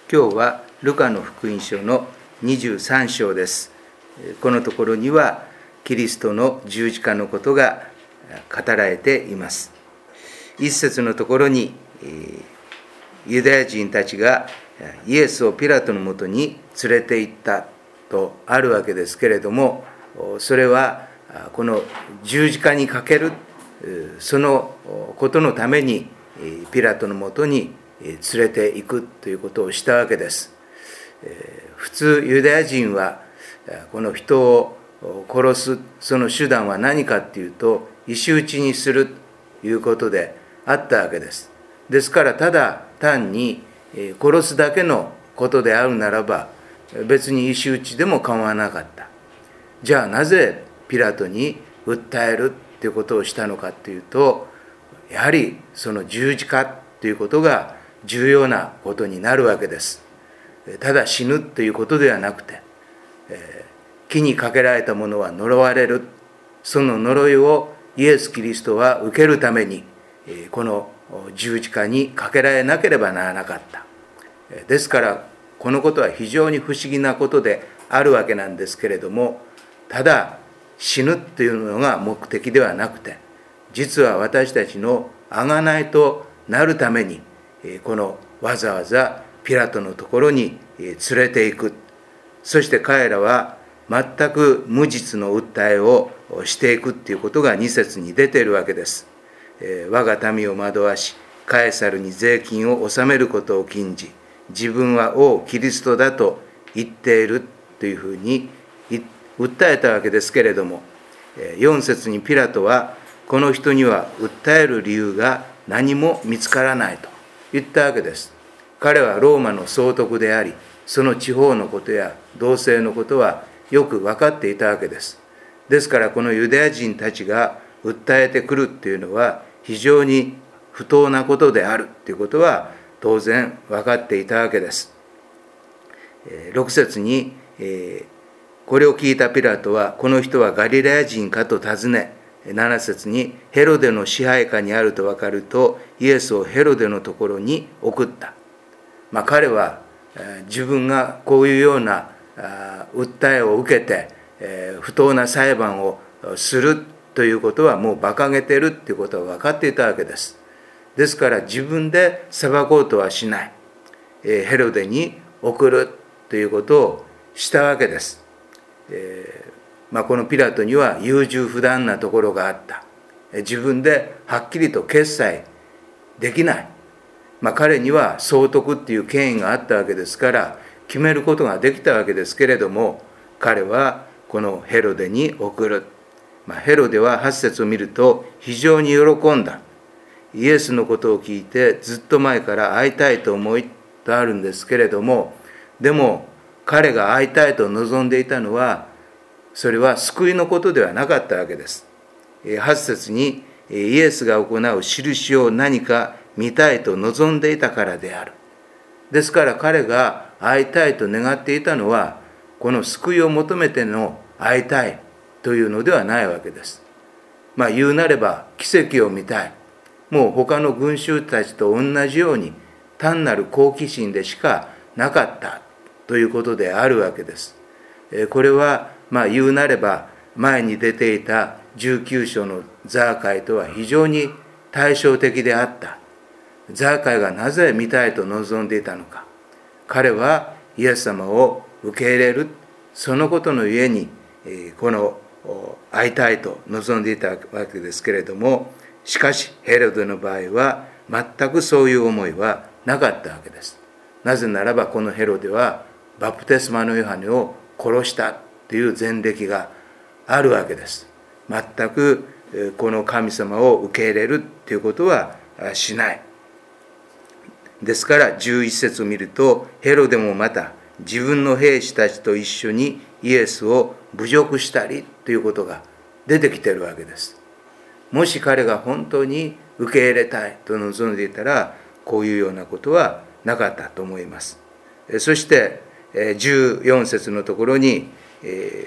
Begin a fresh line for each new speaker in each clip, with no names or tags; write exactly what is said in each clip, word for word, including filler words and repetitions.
今日はルカの福音書のにじゅうさん章です。このところにはキリストの十字架のことが語られています。一節のところにユダヤ人たちがイエスをピラトのもとに連れて行ったとあるわけですけれども、それはこの十字架にかけるそのことのためにピラトのもとに連れて行くということをしたわけです。普通ユダヤ人はこの人を殺すその手段は何かっていうと、石打ちにするということであったわけです。ですからただ単に殺すだけのことであるならば別に石打ちでも構わなかった。じゃあなぜピラトに訴えるということをしたのかというと、やはりその十字架ということが重要なことになるわけです。ただ死ぬということではなくて、木にかけられたものは呪われる、その呪いをイエス・キリストは受けるためにこの十字架にかけられなければならなかった。ですからこのことは非常に不思議なことであるわけなんですけれども、ただ死ぬというのが目的ではなくて、実は私たちの贖いとなるためにこのわざわざピラトのところに連れて行く。そして彼らは全く無実の訴えをしていくということがに節に出ているわけです。我が民を惑わしカエサルに税金を納めることを禁じ、自分は王キリストだと言っているというふうに訴えたわけですけれども、よん節にピラトはこの人には訴える理由が何も見つからないと言ったわけです。彼はローマの総督であり、その地方のことや同性のことはよく分かっていたわけです。ですからこのユダヤ人たちが訴えてくるっていうのは非常に不当なことであるということは当然分かっていたわけです。ろく節に、これを聞いたピラトはこの人はガリラヤ人かと尋ね、なな節にヘロデの支配下にあると分かるとイエスをヘロデのところに送った。まあ、彼は自分がこういうような訴えを受けて不当な裁判をするということはもう馬鹿げているということは分かっていたわけです。ですから自分で裁こうとはしない、ヘロデに送るということをしたわけです。えーまあ、このピラトには優柔不断なところがあった。自分ではっきりと決裁できない、まあ、彼には総督っていう権威があったわけですから決めることができたわけですけれども、彼はこのヘロデに送る。まあ、ヘロデははち節を見ると非常に喜んだ。イエスのことを聞いてずっと前から会いたいと思いとあるんですけれども、でも彼が会いたいと望んでいたのはそれは救いのことではなかったわけです。はち節にイエスが行う印を何か見たいと望んでいたからである。ですから彼が会いたいと願っていたのはこの救いを求めての会いたいというのではないわけです。まあ言うなれば奇跡を見たい。もう他の群衆たちと同じように単なる好奇心でしかなかったということであるわけです。これはまあ言うなれば前に出ていたじゅうきゅう章のザーカイとは非常に対照的であった。ザーカイがなぜ見たいと望んでいたのか。彼はイエス様を受け入れる、そのことのゆえにこの会いたいと望んでいたわけですけれども、しかしヘロデの場合は全くそういう思いはなかったわけです。なぜならばこのヘロデはバプテスマのヨハネを殺したという前歴があるわけです。全くこの神様を受け入れるということはしない。ですからじゅういち節を見るとヘロデもまた自分の兵士たちと一緒にイエスを侮辱したりということが出てきているわけです。もし彼が本当に受け入れたいと望んでいたらこういうようなことはなかったと思います。そしてじゅうよん節のところに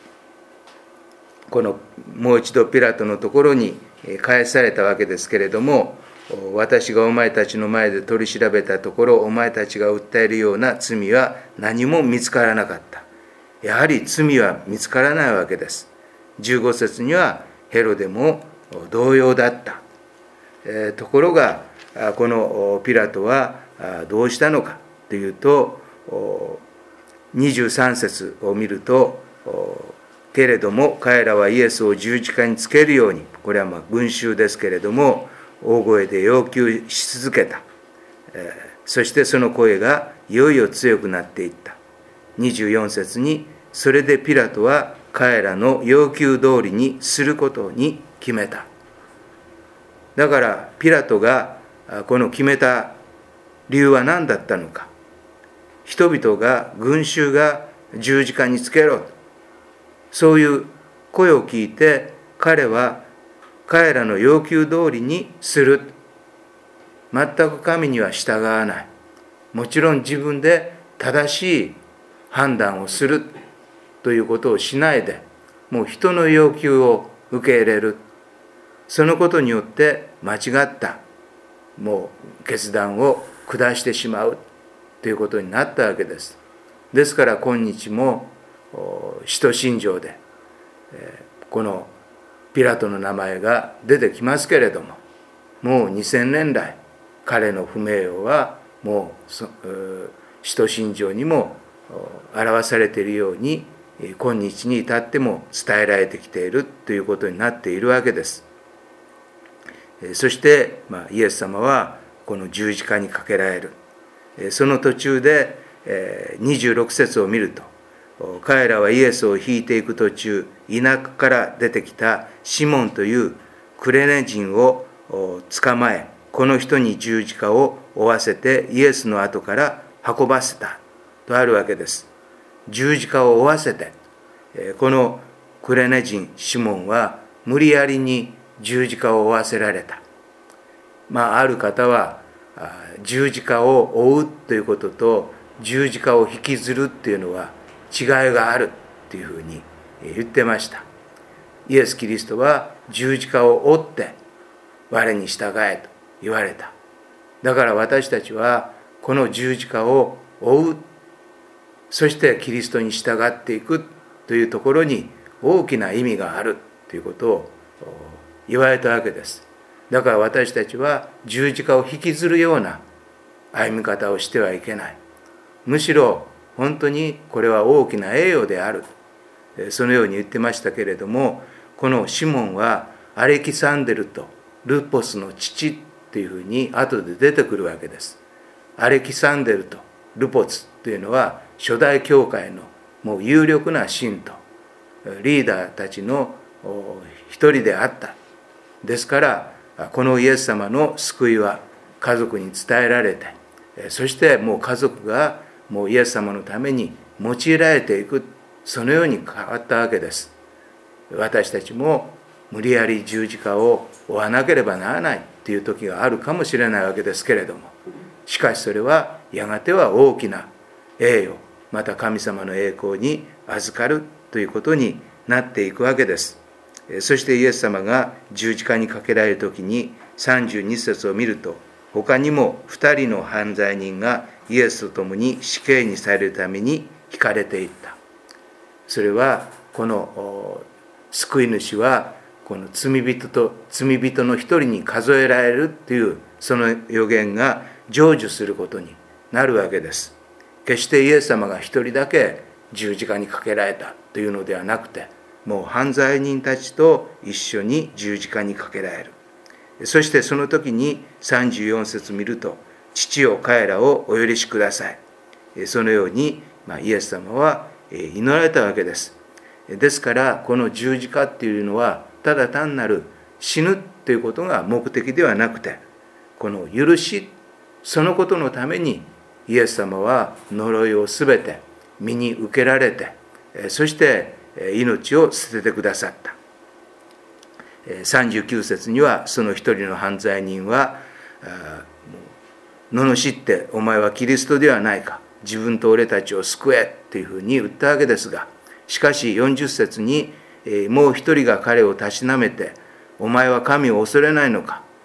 このもう一度ピラトのところに返されたわけですけれども、 私がお前たちの前で取り調べたところ、お前たちが訴えるような罪は何も見つからなかった。やはり罪は見つからないわけです。じゅうご節にはヘロデも同様だった。えー、ところがこのピラトはどうしたのかというと、にじゅうさん節を見ると、けれども彼らはイエスを十字架につけるように、これはまあ群衆ですけれども、大声で要求し続けた。そしてその声がいよいよ強くなっていった。にじゅうよん節に、それでピラトは彼らの要求通りにすることに決めた。だからピラトがこの決めた理由は何だったのか。人々が、群衆が十字架につけろ、そういう声を聞いて、彼は彼らの要求通りにする。全く神には従わない。もちろん自分で正しい判断をするということをしないで、もう人の要求を受け入れる。そのことによって間違ったもう決断を下してしまうということになったわけです。ですから今日も使徒信条でこのピラトの名前が出てきますけれども、もうにせんねん来彼の不名誉はもう使徒信条にも表されているように、今日に至っても伝えられてきているということになっているわけです。そして、まあ、イエス様はこの十字架にかけられる。その途中でにじゅうろく節を見ると、彼らはイエスを引いていく途中、田舎から出てきたシモンというクレネ人を捕まえ、この人に十字架を負わせてイエスの後から運ばせたとあるわけです。十字架を負わせて、このクレネ人シモンは無理やりに十字架を負わせられた。まあ、ある方は十字架を負うということと十字架を引きずるっていうのは違いがあるっていうふうに言ってました。イエス・キリストは十字架を追って我に従えと言われた。だから私たちはこの十字架を追う、そしてキリストに従っていくというところに大きな意味があるということを言われたわけです。だから私たちは十字架を引きずるような歩み方をしてはいけない。むしろ本当にこれは大きな栄誉である、そのように言ってましたけれども、このシモンはアレキサンデルとルポスの父っていうふうに後で出てくるわけです。アレキサンデルとルポスというのは初代教会のもう有力な信徒、リーダーたちの一人であった。ですからこのイエス様の救いは家族に伝えられて、そしてもう家族がもうイエス様のために用いられていく、そのように変わったわけです。私たちも無理やり十字架を負わなければならないという時があるかもしれないわけですけれども、しかしそれはやがては大きな栄誉、また神様の栄光に預かるということになっていくわけです。そしてイエス様が十字架にかけられる時にさんじゅうに節を見ると、他にもふたりの犯罪人がイエスと共に死刑にされるために引かれていった。それはこの救い主はこの罪人と罪人の一人に数えられるというその予言が成就することになるわけです。決してイエス様が一人だけ十字架にかけられたというのではなくて、もう犯罪人たちと一緒に十字架にかけられる。そしてその時にさんじゅうよん節見ると、父よ彼らをお許しください。そのように、まあ、イエス様は祈られたわけです。ですからこの十字架っていうのはただ単なる死ぬということが目的ではなくて、この許し、そのことのためにイエス様は呪いをすべて身に受けられて、そして命を捨ててくださった。さんじゅうきゅう節にはその一人の犯罪人は罵って、お前はキリストではないか、自分と俺たちを救えというふうに言ったわけですが、しかしよんじゅう節にもう一人が彼をたしなめて、お前は神を恐れないのか、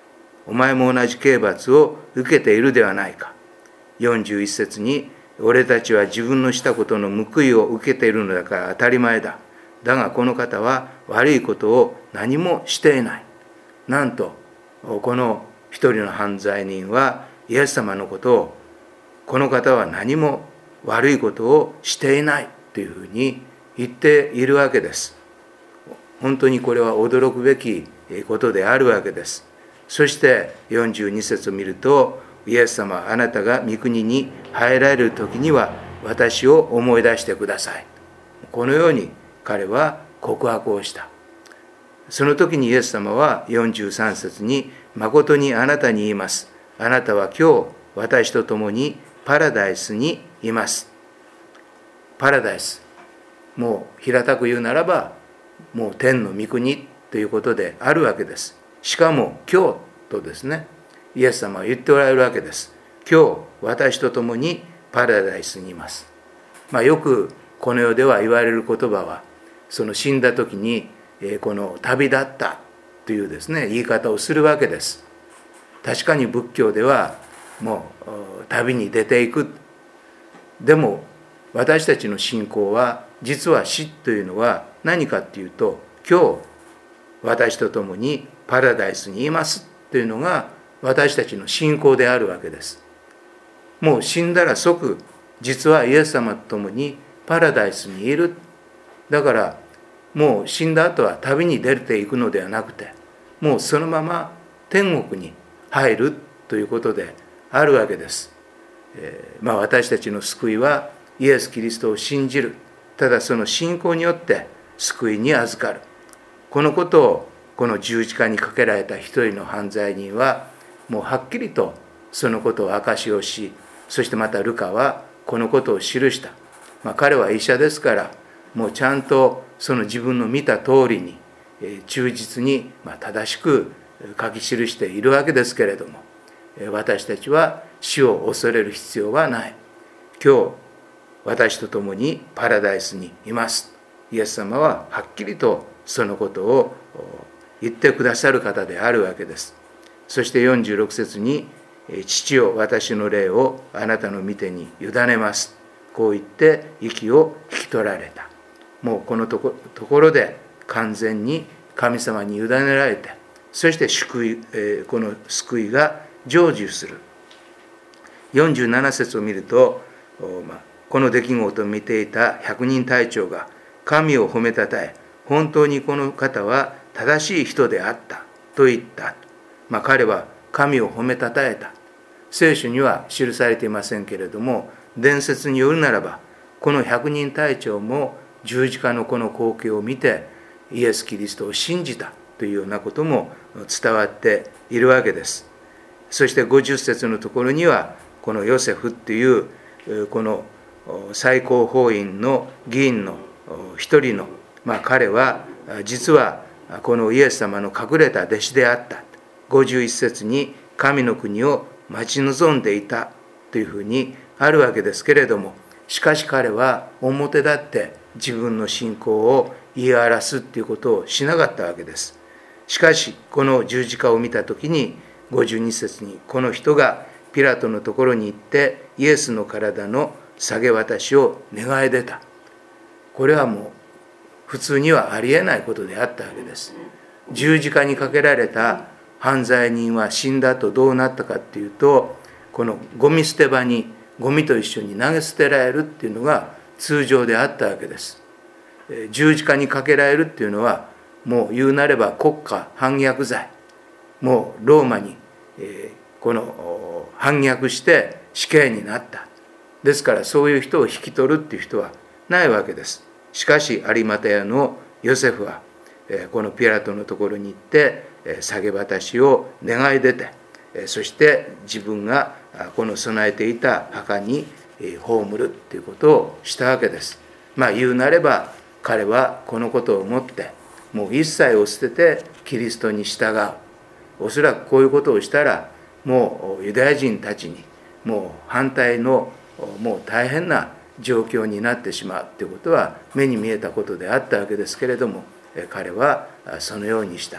お前も同じ刑罰を受けているではないか。よんじゅういち節に、俺たちは自分のしたことの報いを受けているのだから当たり前だ。だがこの方は悪いことを何もしていない。なんとこの一人の犯罪人はイエス様のことを、この方は何も悪いことをしていないというふうに言っているわけです。本当にこれは驚くべきことであるわけです。そしてよんじゅうに節を見ると、イエス様、あなたが御国に入られる時には私を思い出してください。このように彼は告白をした。その時にイエス様はよんじゅうさん節に、誠にあなたに言います。あなたは今日私と共にパラダイスにいます。パラダイス。もう平たく言うならば、もう天の御国ということであるわけです。しかも今日とですね、イエス様は言っておられるわけです。今日私と共にパラダイスにいます。まあ、よくこの世では言われる言葉は、その死んだ時にこの旅立ったというですね、言い方をするわけです。確かに仏教ではもう旅に出ていく。でも私たちの信仰は、実は死というのは何かっていうと、今日私と共にパラダイスにいますというのが私たちの信仰であるわけです。もう死んだら即、実はイエス様と共にパラダイスにいる。だからもう死んだ後は旅に出ていくのではなくて、もうそのまま天国に入るということであるわけです。えー、まあ私たちの救いはイエス・キリストを信じる。ただその信仰によって救いに預かる。このことをこの十字架にかけられた一人の犯罪人はもうはっきりとそのことを証しをし、そしてまたルカはこのことを記した。まあ、彼は医者ですから、もうちゃんとその自分の見た通りに忠実に正しく書き記しているわけですけれども、私たちは死を恐れる必要はない。今日私と共にパラダイスにいます。イエス様ははっきりとそのことを言ってくださる方であるわけです。そしてよんじゅうろく節に、父よ、私の霊をあなたの御手に委ねます。こう言って息を引き取られた。もうこのところで完全に神様に委ねられて、そして救い、この救いが成就する。よんじゅうなな節を見ると、この出来事を見ていた百人隊長が神を褒めたたえ、本当にこの方は正しい人であったと言った。まあ、彼は神を褒めたたえた。聖書には記されていませんけれども、伝説によるならば、この百人隊長も十字架のこの光景を見てイエス・キリストを信じたというようなことも伝わっているわけです。そしてごじゅう節のところには、このヨセフというこの最高法院の議員の一人の、まあ、彼は実はこのイエス様の隠れた弟子であった。ごじゅういち節に神の国を待ち望んでいたというふうにあるわけですけれども、しかし彼は表立って自分の信仰を言い表すということをしなかったわけです。しかしこの十字架を見たときにごじゅうに節に、この人がピラトのところに行ってイエスの体の下げ渡しを願い出た。これはもう普通にはありえないことであったわけです。十字架にかけられた犯罪人は死んだ後どうなったかっていうと、このゴミ捨て場にゴミと一緒に投げ捨てられるっていうのが通常であったわけです。十字架にかけられるっていうのは、もう言うなれば国家反逆罪、もうローマにこの反逆して死刑になった。ですからそういう人を引き取るっていう人はないわけです。しかし有馬屋のヨセフはこのピラトのところに行って下げ渡しを願い出て、そして自分がこの備えていた墓に葬るということをしたわけです。まあ言うなれば彼はこのことを思ってもう一切を捨ててキリストに従う。おそらくこういうことをしたらもうユダヤ人たちにもう反対のもう大変な状況になってしまうということは目に見えたことであったわけですけれども、彼はそのようにした。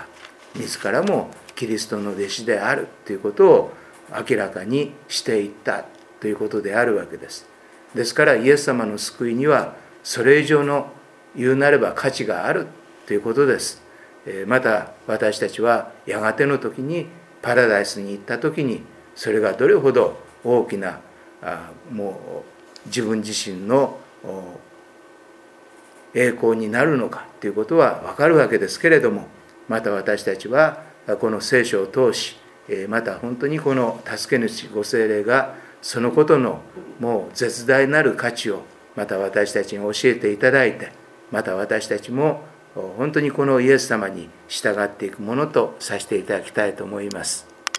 自らもキリストの弟子であるということを明らかにしていったということであるわけです。ですからイエス様の救いにはそれ以上の言うなれば価値があるということです。また私たちはやがての時にパラダイスに行った時にそれがどれほど大きなもう自分自身の栄光になるのかということは分かるわけですけれども、また私たちはこの聖書を通し、また本当にこの助け主ご聖霊がそのことのもう絶大なる価値をまた私たちに教えていただいて、また私たちも本当にこのイエス様に従っていくものとさせていただきたいと思います。